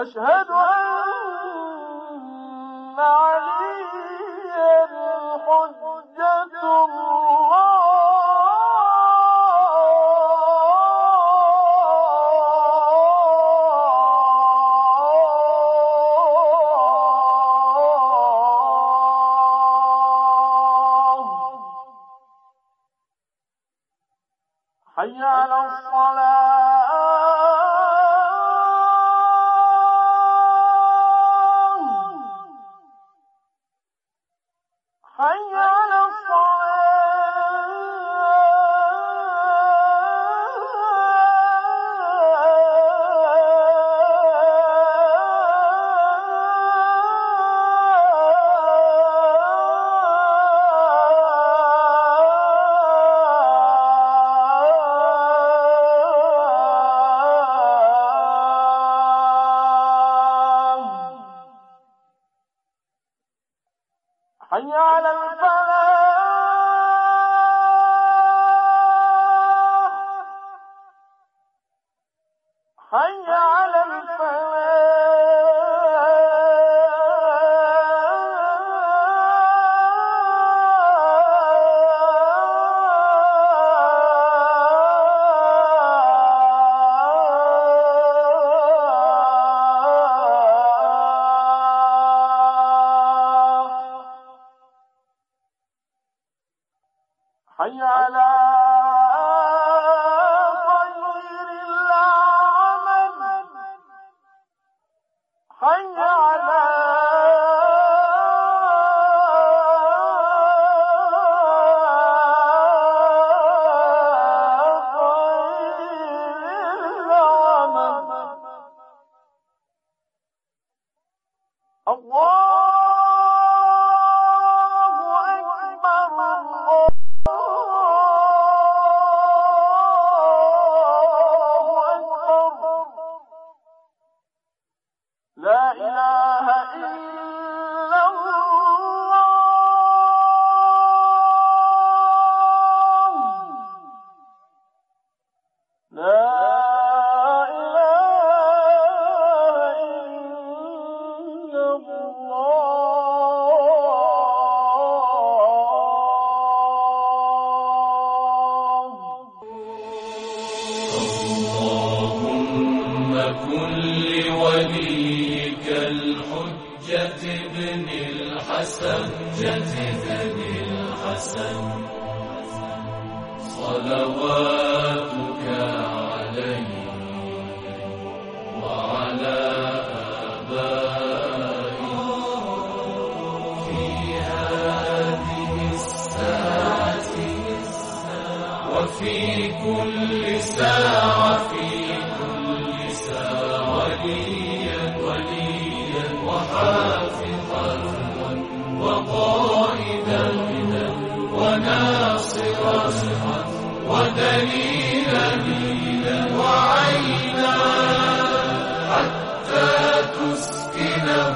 أشهد أن عليا حجة الله حي على الصلاة حي على حي على الفلاح حي على حي على خير العمل حي على خير العمل الله لا إله إلا الله لا إله إلا اللهم كن لوليك الحجة ابن الحسن صلواتك عليه وعلى آبائه في هذه الساعة وفي كل ساعة وليا وحافظا وقائدا وناصرا ودليلا وعينا حتى تسكنه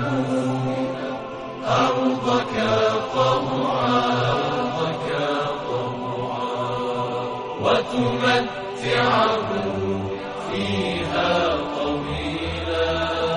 أرضك طوعا وتمتعه فيها طويلا.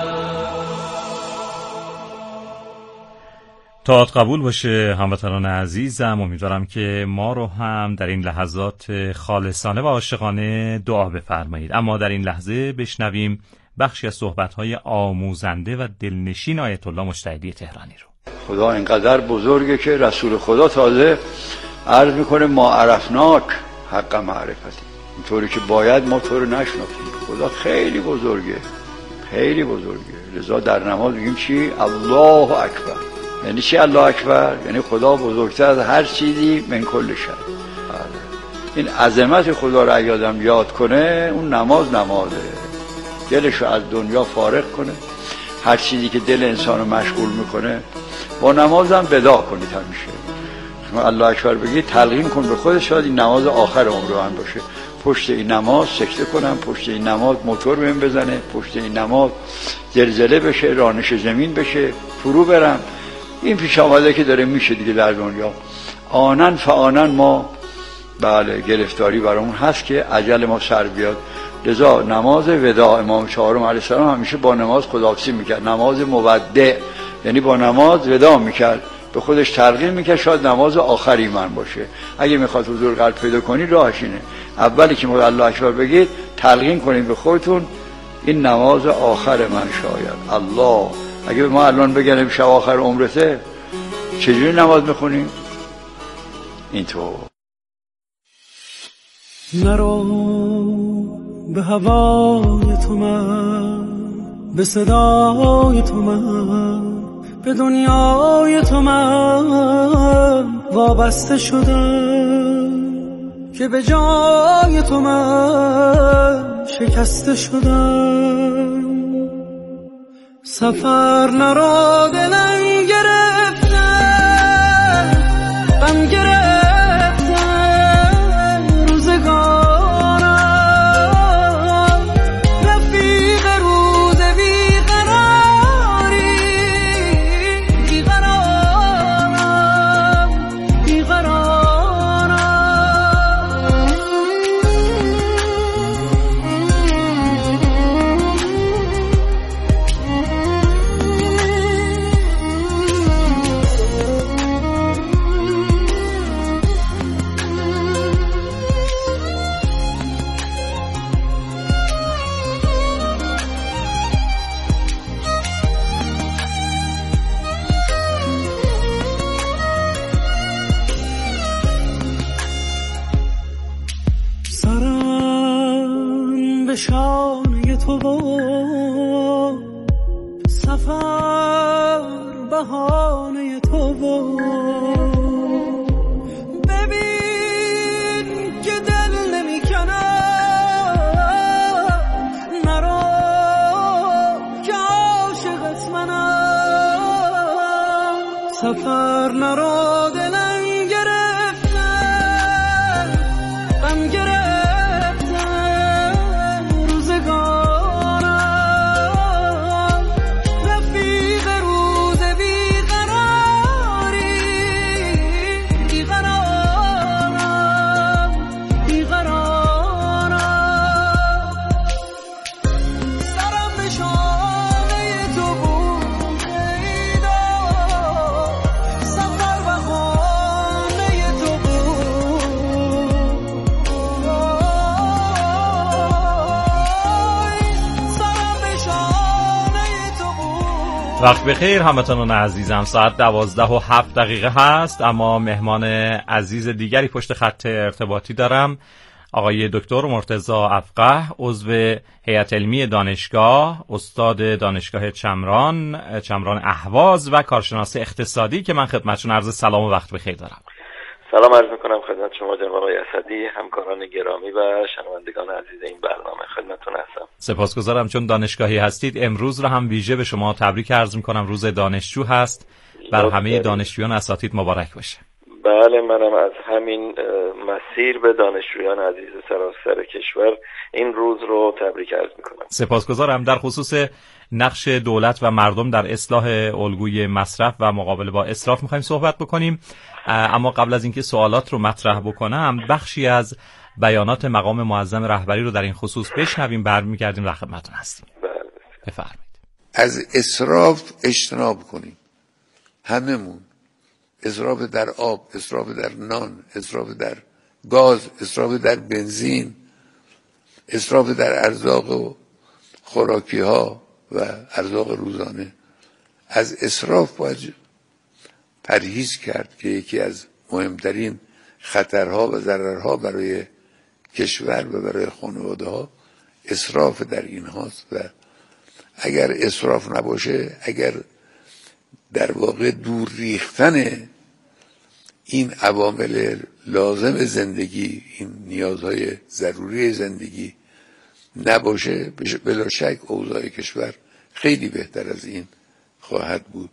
طاعت قبول باشه هموطنان عزیزم. امیدوارم که ما رو هم در این لحظات خالصانه و عاشقانه دعا بفرمایید. اما در این لحظه بشنویم بخشی از صحبت‌های آموزنده و دلنشین آیت الله مجتهدی تهرانی رو. خدا اینقدر بزرگه که رسول خدا تازه عرض میکنه ما عرفناک حق معرفتی، اینطوری که باید ما تو رو نشناختیم. خدا خیلی بزرگه، خیلی بزرگه. لذا در نماز میگیم چی؟ الله اکبر. یعنی چی الله اکبر؟ یعنی خدا بزرگتر از هر چیزی من کل شی. این عظمت خدا رو اگه آدم یاد کنه، اون نمازه، دلشو از دنیا فارغ کنه. هر چیزی که دل انسان رو مشغول میکنه با نماز هم ودا کنید. همیشه شما الله اکبر بگید، تلقین کن به خودت، شاید این نماز آخر عمر من باشه. پشت این نماز سکته کنم، پشت این نماز موتور بهم بزنه، پشت این نماز زلزله بشه، رانش زمین بشه، فرو برم. این پیش آمده که داره میشه دیگه در دنیا. آنن فآنن ما بله گرفتاری برامون هست که اجل ما سر بیاد. لذا نماز وداع امام چهارم علیه السلام همیشه با نماز خداحافظی میکرد. نماز مودع یعنی با نماز وداع میکرد، به خودش ترغیب میکرد شاید نماز آخر ایمان باشه. اگه میخواد حضور قلب پیدا کنی راهش اینه، اولی که میخواد الله اکبر بگید تلقین کنید به خودتون این نماز آخر من شاید الله. اگه ما الان بگیم شب آخر عمرته چجوری نماز میخونیم؟ اینطور. نرو به هوای تو من، به صدای تو من، به دنیای تو من وابسته شدم که به جای تو من شکسته شدم. سفر نرو دلم گرفته، غم گرفته روزگارم، رفیق روز بیقراری، بیقرارم بیقرارم. سرم به شانه تو و سفر بهانه تو و ببین که دل نمیکنم، نرو که عاشقت منم. سفر نرو دلم گرفته، غم گرفته روزگارم، رفیق روز بیقراری، بیقرارم بیقرارم. سرم به شانه تو بود ایدا، سفر بهانه تو بود. سرم به شانه تو بود. وقت بخیر هموطنان عزیزم، ساعت 12:07 هست، اما مهمان عزیز دیگری پشت خط ارتباطی دارم، آقای دکتر مرتضی افقه، عضو هیئت علمی دانشگاه، استاد دانشگاه چمران اهواز و کارشناس اقتصادی که من خدمتتون عرض سلام و وقت بخیر دارم. سلام عرض میکنم خدمت شما جناب آقای اسدی، همکاران گرامی و شنوندگان عزیز این برنامه، خدمتتون هستم. سپاسگزارم چون دانشگاهی هستید. امروز رو هم ویژه به شما تبریک عرض میکنم، روز دانشجو هست، بر همه دانشجویان اساتید مبارک باشه. بله، منم از همین مسیر به دانشجویان عزیز سراسر کشور این روز رو تبریک عرض میکنم. سپاسگزارم. در خصوص نقش دولت و مردم در اصلاح الگوی مصرف و مقابله با اسراف میخوایم صحبت بکنیم، اما قبل از اینکه سوالات رو مطرح بکنم بخشی از بیانات مقام معظم رهبری رو در این خصوص بشنویم، برمیگردیم و خدمتتون هستیم. بله. بفرمایید. از اسراف اجتناب کنیم هممون. اسراف در آب، اسراف در نان، اسراف در گاز، اسراف در بنزین، اسراف در ارزاق و خوراکی ها و ارزاق روزانه. از اسراف باید پرهیز کرد که یکی از مهمترین خطرها و ضررها برای کشور و برای خانواده ها اسراف در این هاست. و اگر اسراف نباشه، اگر در واقع دور ریختن این عوامل لازم زندگی، این نیازهای ضروری زندگی نباشه، بلا شک اوضاع کشور خیلی بهتر از این خواهد بود.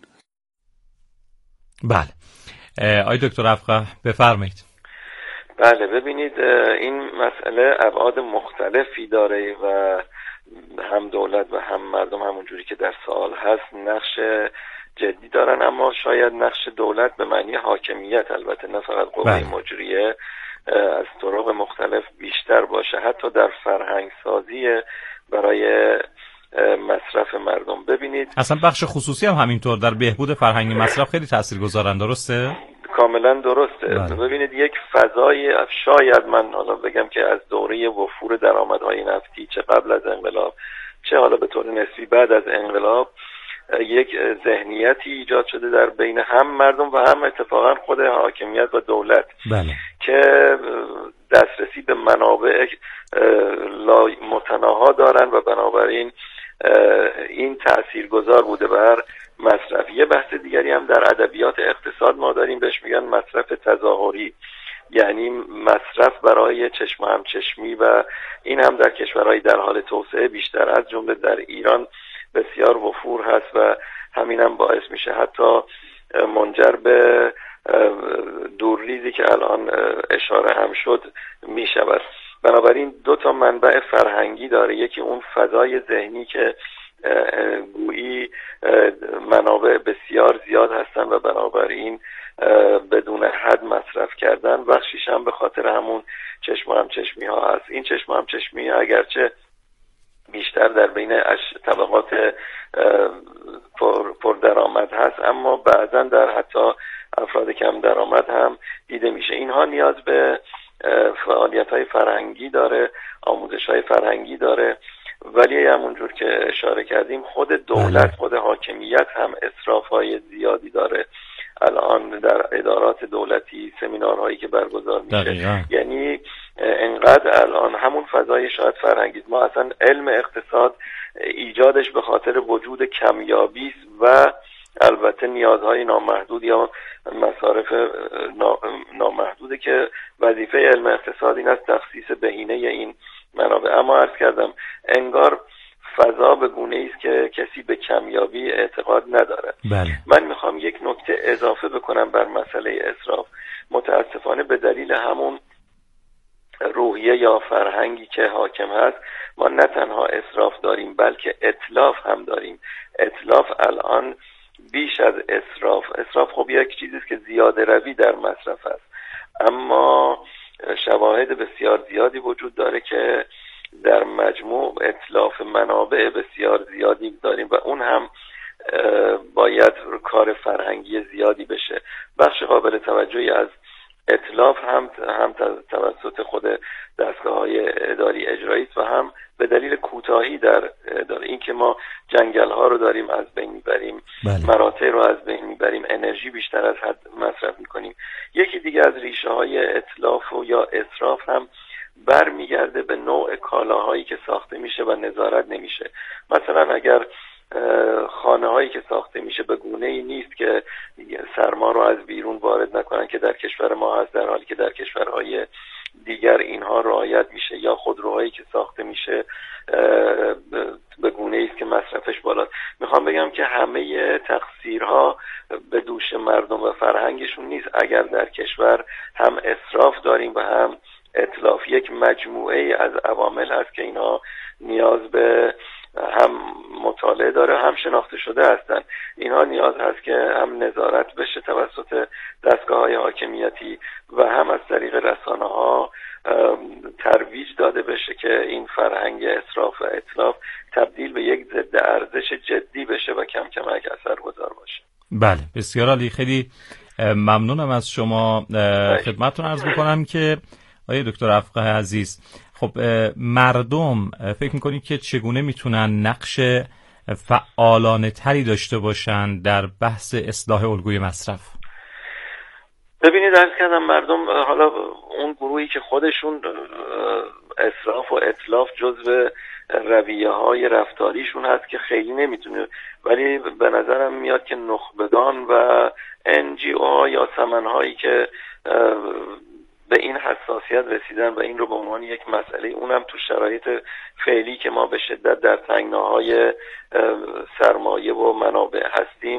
بله، آقای دکتر افقه بفرمایید. بله، ببینید این مسئله ابعاد مختلفی داره و هم دولت و هم مردم همونجوری که در سوال هست نقش جدی دارن، اما شاید نقش دولت به معنی حاکمیت، البته نه فقط قوه مجریه، از طرق مختلف بیشتر باشه، حتی در فرهنگ سازی برای مصرف مردم. ببینید اصلا بخش خصوصی هم همینطور در بهبود فرهنگ مصرف خیلی تاثیرگذارن، درسته؟ کاملا درسته. بله. ببینید یک فضای، شاید من حالا بگم که از دوره وفور درآمدهای نفتی، چه قبل از انقلاب چه حالا به طور نسبی بعد از انقلاب، یک ذهنیتی ایجاد شده در بین هم مردم و هم اتفاقا خود حاکمیت و دولت، بله. که دسترسی به منابع متناها دارن و بنابراین این تاثیرگذار بوده بر مصرف. یه بحث دیگری هم در ادبیات اقتصاد ما داریم، بهش میگن مصرف تظاهری، یعنی مصرف برای چشم همچشمی و این هم در کشورهای در حال توسعه بیشتر از جمله در ایران بسیار وفور هست و همین هم باعث میشه حتی منجر به دورریزی که الان اشاره هم شد میشود. بنابراین دو تا منبع فرهنگی داره، یکی اون فضای ذهنی که گویی منابع بسیار زیاد هستن و بنابراین بدون حد مصرف کردن، بخشیش هم به خاطر همون چشم همچشمی ها هست. این چشم همچشمی اگرچه بیشتر در بین طبقات پر درآمد هست، اما بعضا در حتی افراد کم درآمد هم دیده میشه. اینها نیاز به فعالیت‌های فرهنگی داره، آموزش‌های فرهنگی داره، ولی همونجور که اشاره کردیم خود دولت، خود حاکمیت هم اسراف‌های زیادی داره. الان در ادارات دولتی سمینارهایی که برگزار میشه، یعنی انقدر الان همون فضای شاید فرهنگی، ما اصلا علم اقتصاد ایجادش به خاطر وجود کمیابی است و البته نیازهای نامحدود یا مصارف نامحدوده که وظیفه علم اقتصاد این است تخصیص بهینه این منابع. اما عرض کردم انگار فضا به گونه‌ای است که کسی به کمیابی اعتقاد نداره. بله. من میخوام یک نکته اضافه بکنم بر مسئله اسراف. متاسفانه به دلیل همون روحیه یا فرهنگی که حاکم هست، ما نه تنها اسراف داریم بلکه اتلاف هم داریم. اتلاف الان بیش از اسراف خب یک چیزی است که زیاده روی در مصرف است، اما شواهد بسیار زیادی وجود داره که در مجموع اتلاف منابع بسیار زیادی داریم و اون هم باید کار فرهنگی زیادی بشه. بخش قابل توجهی از اتلاف هم توسط خود دستگاه‌های اداری اجرایی است و هم به دلیل کوتاهی در این که ما جنگل ها رو داریم از بین میبریم، مراتع رو از بین میبریم، انرژی بیشتر از حد مصرف میکنیم. یکی دیگه از ریشه های اتلاف و یا اسراف هم برمیگرده به نوع کالاهایی که ساخته میشه و نظارت نمیشه. مثلا اگر خانه هایی که ساخته میشه به گونه ای نیست که سرما رو از بیرون وارد نکنن که در کشور ما هست، در حالی که در کشورهای دیگر اینها رعایت میشه، یا خودروهایی که ساخته میشه به گونه ای است که مصرفش بالاست. میخوام بگم که همه تقصیرها به دوش مردم و فرهنگشون نیست. اگر در کشور هم اسراف داریم و هم اتلاف، یک مجموعه از عوامل هست که اینها نیاز به هم مطالعه داره، هم شناخته شده هستن. اینها نیاز هست که هم نظارت بشه توسط دستگاه‌های حاکمیتی و هم از طریق رسانه‌ها ترویج داده بشه که این فرهنگ اسراف و اتلاف تبدیل به یک ضد ارزش جدی بشه و کم کم اثرگذار باشه. بله، بسیار عالی. خیلی ممنونم از شما. خدمتتون عرض بکنم که آقای دکتر افقه عزیز، خب مردم فکر میکنید که چگونه میتونن نقش فعالانه تری داشته باشن در بحث اصلاح الگوی مصرف؟ ببینید عرض کردم مردم، حالا اون گروهی که خودشون اسراف و اتلاف جزو رویه های رفتاریشون هست که خیلی نمیتونه، ولی به نظرم میاد که نخبگان و NGO یا سمنهایی که به این حساسیت رسیدن و این رو به عنوان یک مسئله، اونم تو شرایط فعلی که ما به شدت در تنگناهای سرمایه و منابع هستیم،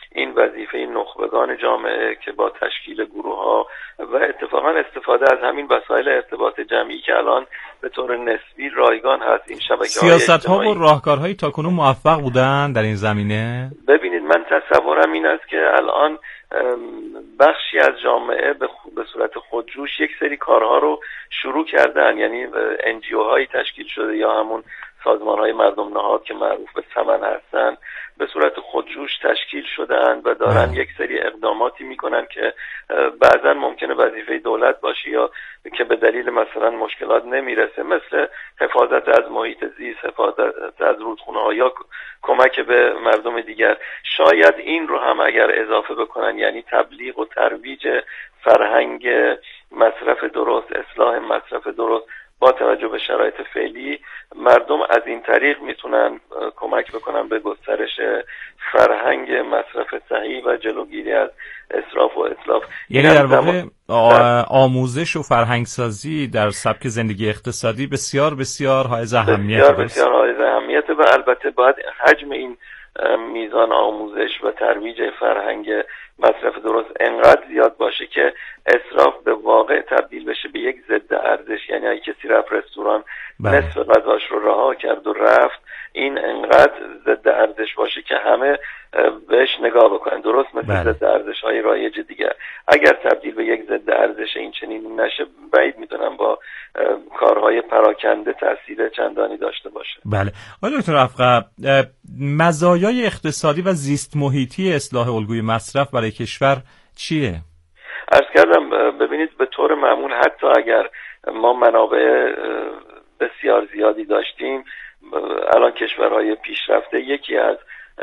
این وظیفه نخبگان جامعه که با تشکیل گروه‌ها و اتفاقا استفاده از همین وسایل ارتباط جمعی که الان به طور نسبی رایگان هست، این شبکه‌های سیاست‌ها و راهکارهای تاکنون موفق بودن در این زمینه؟ ببینید، من تصورم این است که الان بخشی از جامعه به صورت خودجوش یک سری کارها رو شروع کردن، یعنی NGO هایی تشکیل شده یا همون سازمان های مردم نهاد که معروف به سمن هستن به صورت خودجوش تشکیل شدن و دارن یک سری اقداماتی میکنن که بعضا ممکنه وظیفه دولت باشه یا که به دلیل مثلا مشکلات نمیرسه، مثل حفاظت از محیط زیست، حفاظت از رودخونه ها یا کمک به مردم دیگر. شاید این رو هم اگر اضافه بکنن، یعنی تبلیغ و ترویج فرهنگ مصرف درست، اصلاح مصرف درست با توجه به شرایط فعلی، مردم از این طریق میتونن کمک بکنن به گسترش فرهنگ مصرف صحیح و جلوگیری از اسراف و اتلاف. یعنی در واقع آموزش و فرهنگسازی در سبک زندگی اقتصادی بسیار بسیار حائز اهمیت، بسیار حائز اهمیت و البته باید حجم این میزان آموزش و ترویج فرهنگ مصرف درست انقدر زیاد باشه که اسراف به واقع تبدیل بشه به یک ضد ارزش. یعنی اگه کسی رفت رستوران نصف غذاش رو رها کرد و رفت، این انقدر ضد ارزش باشه که همه بهش نگاه بکنن، درست مثل ضد ارزش های رایج دیگر. اگر تبدیل به یک ضد ارزش این چنین نشه، بعید میدونم با کارهای پراکنده تاثیر چندانی داشته باشه. بله. آقای دکتر رفقه، مزایای اقتصادی و زیست محیطی اصلاح الگوی مصرف برای کشور چیه؟ عرض کردم، ببینید به طور معمول حتی اگر ما منابع بسیار زیادی داشتیم، الان کشورهای پیشرفته یکی از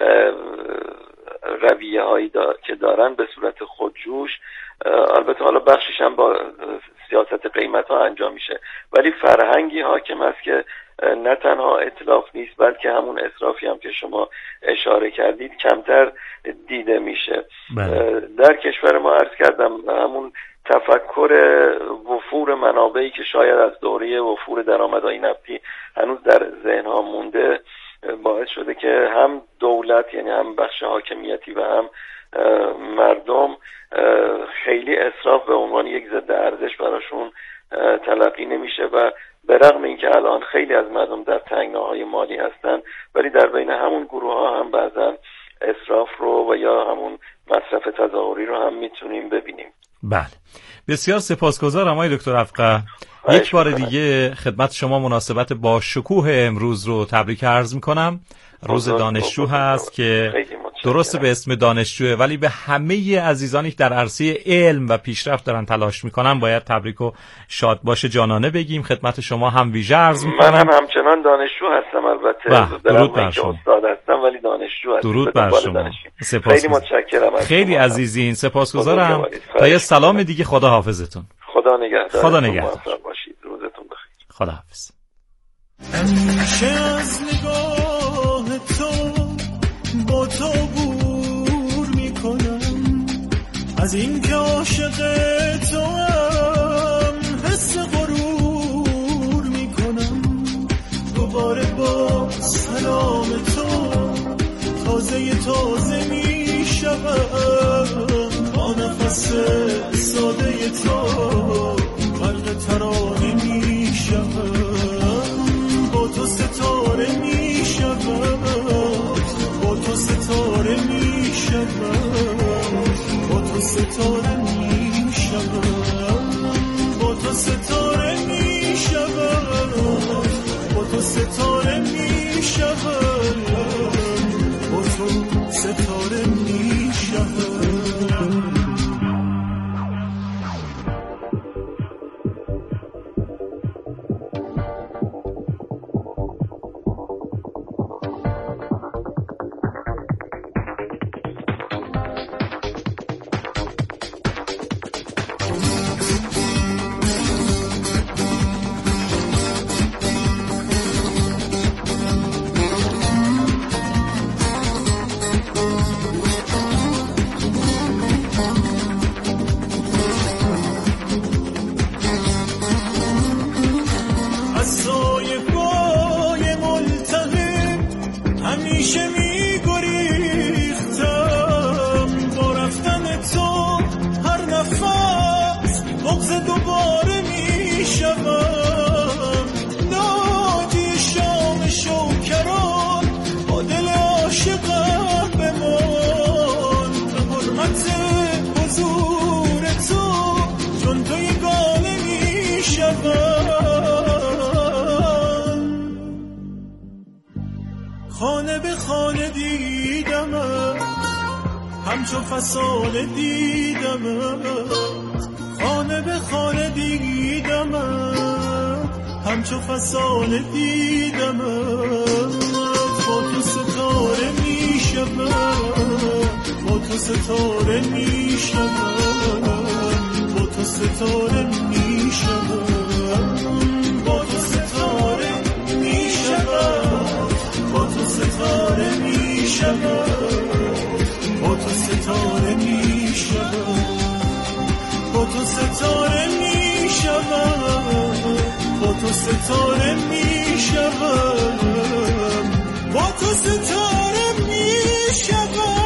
رویه هایی که دارن به صورت خودجوش، البته حالا بخشش هم با سیاست قیمت ها انجام میشه، ولی فرهنگی حاکم است که نه تنها اتلاف نیست بلکه همون اسرافی هم که شما اشاره کردید کمتر دیده میشه. در کشور ما عرض کردم همون تفکر وفور منابعی که شاید از دوره وفور درآمدهای نفتی هنوز در ذهنها مونده باعث شده که هم دولت، یعنی هم بخش حاکمیتی و هم مردم خیلی اسراف به عنوان یک ضد ارزش براشون تلقی نمیشه و به رغم اینکه الان خیلی از مردم در تنگناهای مالی هستن، ولی در بین همون گروه ها هم بعضا اسراف رو و یا همون مصرف تظاهری رو هم میتونیم ببینیم. بله، بسیار سپاسگزارم آقای دکتر رفقه. یک بار دیگه خدمت شما مناسبت با شکوه امروز رو تبریک عرض میکنم. روز دانشجو هست که درست به اسم دانشجوه، ولی به همه عزیزانی که در عرصه علم و پیشرفت دارن تلاش میکنن باید تبریک و شاد باشه جانانه بگیم. خدمت شما هم ویژه عرض میکنم. من هم همچنان دانشجو هستم، البته درود بر شما. استاد هستم ولی دانشجو هستم. درود بر شما. خیلی متشکرم. خیلی عزیزین، سپاسگزارم. تا یه سلام دیگه، خدا حافظتون. خدا نگهدار. خدا نگهدار. باشید. روزتون بخیر. خدا حافظ. همیشه از نگاه تو با تو بور میکنم، از این که عاشق تو هم حس غرور میکنم. دوباره با سلام تو تازه میشوم، با نفس ساده تو غرق ترانه میشوم. با تو ستاره میشوم، با تو ستاره میشوم، با تو ستاره میشوم، با تو ستاره میشوم، با تو ستاره میشوم، با تو ستاره میشوم. دیدمت، همچو فسانه دیدمت، خانه به خانه دیدمت، همچو فسانه دیدمت. با تو ستاره می شود، با تو ستاره می شود، با تو ستاره می شود، با تو ستاره می شود، با تو ستاره می شود، با تو ستاره می شود، با تو ستاره می شود، با تو ستاره می شود، با تو ستاره می شود.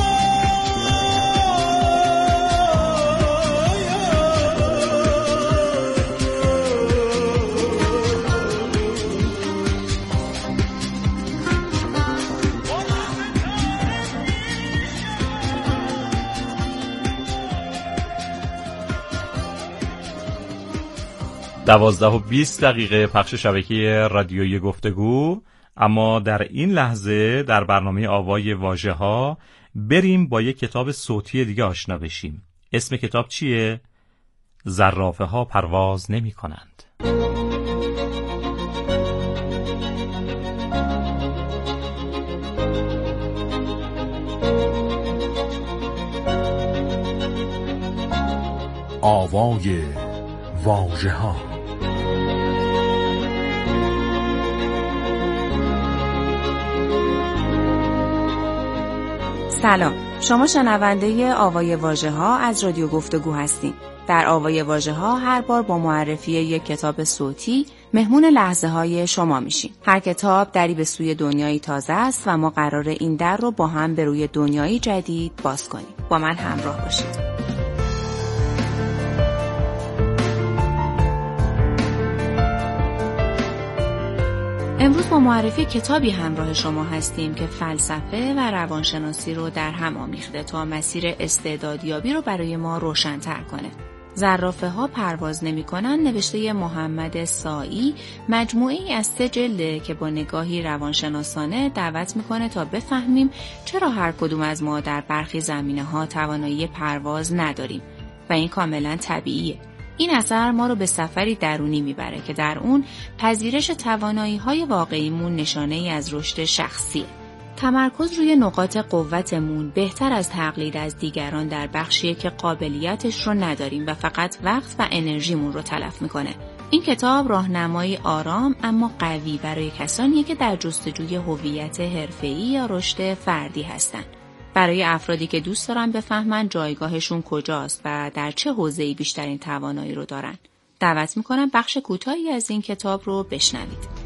دوازده و 20 دقیقه پخش شبکه رادیویی گفتگو. اما در این لحظه در برنامه آوای واژه ها بریم با یک کتاب صوتی دیگه آشنا بشیم. اسم کتاب چیه؟ زرافه ها پرواز نمی کنند. آوای واژه ها. سلام، شما شنونده آوای واژه ها از رادیو گفتگو هستین. در آوای واژه ها هر بار با معرفی یک کتاب صوتی مهمون لحظه های شما میشیم. هر کتاب دری به سوی دنیایی تازه است و ما قراره این در رو با هم به روی دنیایی جدید باز کنیم. با من همراه باشید. امروز با معرفی کتابی همراه شما هستیم که فلسفه و روانشناسی رو در هم آمیخته تا مسیر استعدادیابی رو برای ما روشن‌تر کنه. زرافه ها پرواز نمی‌کنن نوشته محمد سائی مجموعه‌ای از 3 جلده که با نگاهی روانشناسانه دعوت می‌کنه تا بفهمیم چرا هر کدوم از ما در برخی زمینه‌ها توانایی پرواز نداریم و این کاملاً طبیعیه. این اثر ما رو به سفری درونی میبره که در اون پذیرش توانایی‌های واقعیمون نشانه‌ای از رشد شخصیه. تمرکز روی نقاط قوتمون بهتر از تقلید از دیگران در بخشیه که قابلیتش رو نداریم و فقط وقت و انرژیمون رو تلف میکنه. این کتاب راهنمایی آرام اما قوی برای کسانیه که در جستجوی هویت حرفه‌ای یا رشد فردی هستن. برای افرادی که دوست دارن بفهمن جایگاهشون کجاست و در چه حوزه‌ای بیشترین توانایی رو دارن. دعوت میکنم بخش کوتاهی از این کتاب رو بشنوید.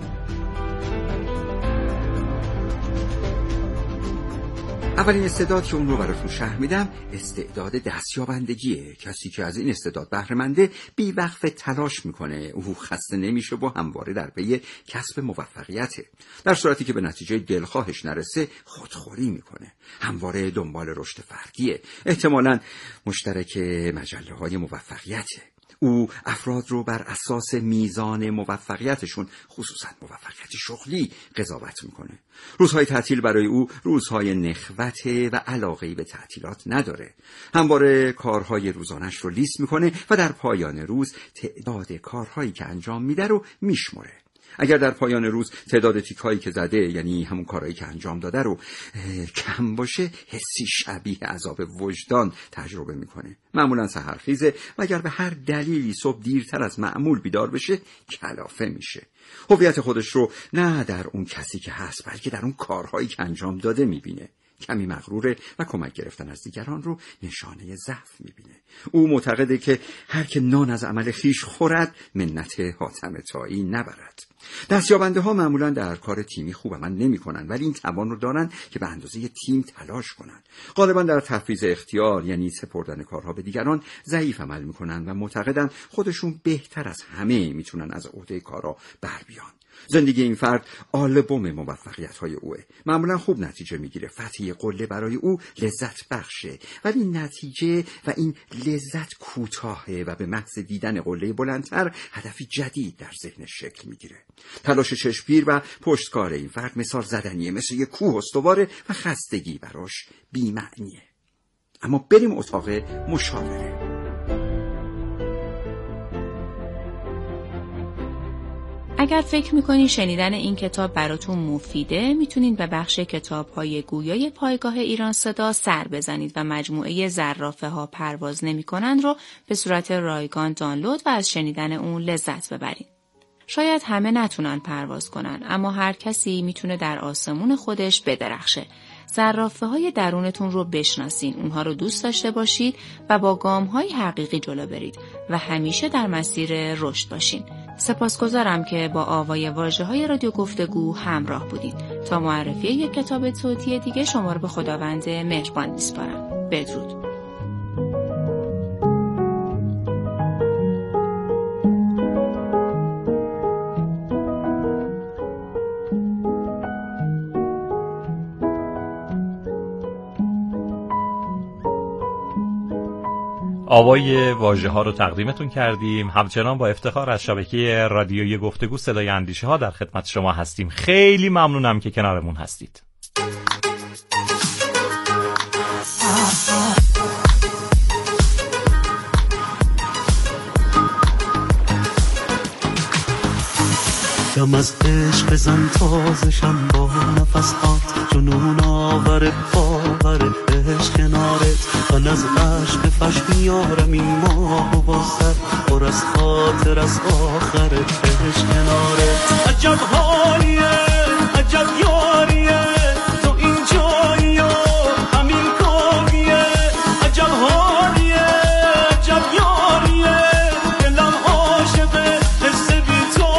اولین استعداد که اون رو براتون شرح میدم استعداد دستیابندگیه. کسی که از این استعداد بهره منده بی‌وقفه تلاش میکنه، او خسته نمیشه و همواره در پی کسب موفقیته. در صورتی که به نتیجه دلخواهش نرسه خودخوری میکنه، همواره دنبال رشد فردیه، احتمالاً مشترک مجله‌های موفقیته. او افراد رو بر اساس میزان موفقیتشون، خصوصا موفقیت شغلی، قضاوت میکنه. روزهای تعطیل برای او روزهای نخوت و علاقه‌ای به تعطیلات نداره. همواره کارهای روزانش رو لیست میکنه و در پایان روز تعداد کارهایی که انجام میده رو میشمره. اگر در پایان روز تعداد تیک‌هایی که زده، یعنی همون کارهایی که انجام داده رو کم باشه، حسی شبیه عذاب وجدان تجربه میکنه. معمولا سحرخیزه و اگر به هر دلیلی صبح دیرتر از معمول بیدار بشه کلافه میشه. هویت خودش رو نه در اون کسی که هست بلکه در اون کارهایی که انجام داده میبینه. کمی مغروره و کمک گرفتن از دیگران رو نشانه ضعف میبینه. او معتقده که هر که نان از عمل خیش خورد منت حاتم طایی نبرد. دستیابنده ها معمولا در کار تیمی خوب عمل نمی کنن، ولی این توان رو دارن که به اندازه تیم تلاش کنن. غالبا در تفویض اختیار، یعنی سپردن کارها به دیگران، ضعیف عمل میکنن و معتقدن خودشون بهتر از همه میتونن از عهده کارها بر بیان. زندگی این فرد آلبوم موفقیت‌های اوه. معمولا خوب نتیجه میگیره. فتح قله برای او لذت بخشه، ولی نتیجه و این لذت کوتاهه و به محض دیدن قله بلندتر هدفی جدید در ذهنش شکل میگیره. تلاش چشمگیر و پشتکار این فرد مثال زدنیه، مثل یک کوه استواره و خستگی براش بی‌معنیه. اما بریم اتاق مشاوره. اگر فکر میکنین شنیدن این کتاب براتون مفیده، میتونید به بخش کتاب‌های گویای پایگاه ایران صدا سر بزنید و مجموعه زرافه ها پرواز نمی‌کنند رو به صورت رایگان دانلود و از شنیدن اون لذت ببرید. شاید همه نتونن پرواز کنن، اما هر کسی میتونه در آسمون خودش بدرخشه. زرافه های درونتون رو بشناسین، اونها رو دوست داشته باشید و با گام های حقیقی جلو برید و همیشه در مسیر رشد باشین. سپاسگزارم که با آوای واژه های رادیو گفتگو همراه بودید. تا معرفی یک کتاب صوتی دیگه شما رو به خداوند مهربان میسپارم. بدرود. آوای واژه ها رو تقدیمتون کردیم. همچنان با افتخار از شبکه رادیویی گفتگو صدای اندیشه ها در خدمت شما هستیم. خیلی ممنونم که کنارمون هستید. دم از عشق بزن تازشم با نفسات، جنون آور باور عشق کنارت. من از عشق فش میارم این ماه و بازد، پر از خاطر از آخرت عشق کنارت. عجب حالیه عجب یاریه تو این جایی و همین کاریه. عجب حالیه عجب یاریه دلم عاشقه حس بی تو.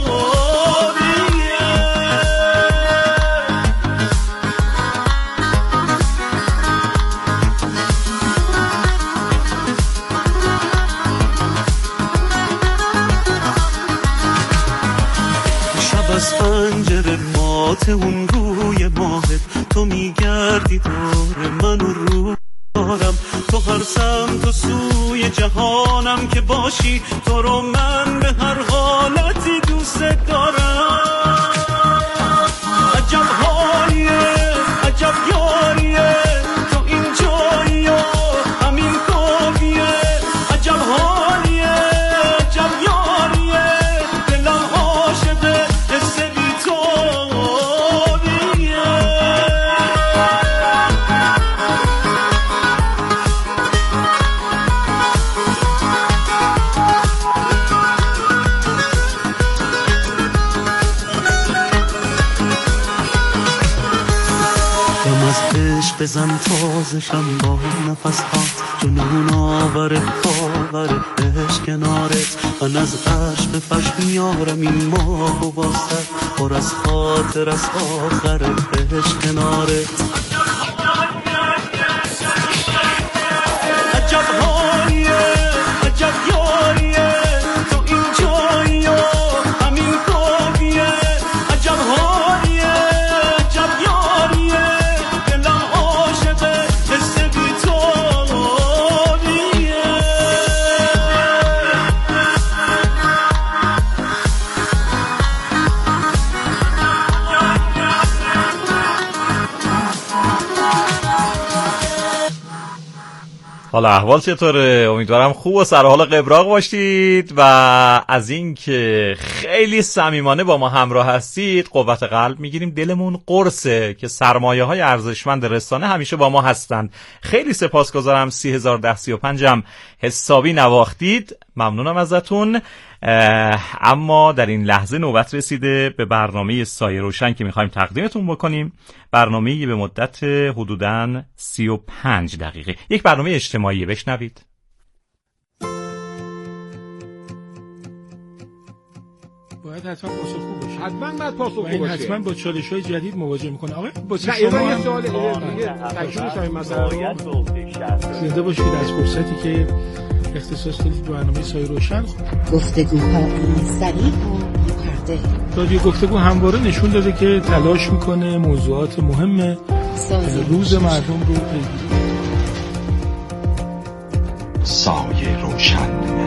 اون روی ماهت تو میگردی دور منو رو دارم. تو هر سمت و سوی جهانم که باشی، تو رو من به هر حالتی دوست دارم. عجب حالیه عجب یاریه تو این جایی و همین کاریه. عجب حالیه عجب یاریه دلم عاشقه حس بی تو. بزن تازشم با نفسات، جنون آور باور عشق کنارت. من از عشق فش میارم این ماه و بازد، پر از خاطر از آخرت عشق کنارت. عجب حالیه عجب یاریه تو این جایی و همین کاریه. عجب حالیه عجب یاریه دلم عاشقه حس بی تو. حالا احوال چطوره؟ امیدوارم خوب و سر حال قبراق باشید و از این که خیلی صمیمانه با ما همراه هستید قوت قلب میگیریم. دلمون قرصه که سرمایه های ارزشمند رسانه همیشه با ما هستند. خیلی سپاسگزارم. 301035 هم حسابی نواختید. ممنونم ازتون. اما در این لحظه نوبت رسیده به برنامه سایه روشن که میخوایم تقدیمتون بکنیم. برنامه‌ای به مدت حدوداً 35 دقیقه، یک برنامه اجتماعی. بشنوید. باید حتما پاسخگو باشه. حتما باید پاسخگو باشه. حتما با چالش‌های جدید مواجه می‌کنه. آقا با شما یه سوال دیگه تکمیل کنیم مثلا زنده باشید از فرصتی که اختصاص دادید برنامه سایه روشن. گفتگوهای سریع و آزاده. رادیو گفتگو همواره نشون داده که تلاش میکنه موضوعات مهم روز مردم رو پیگیری. سایه روشن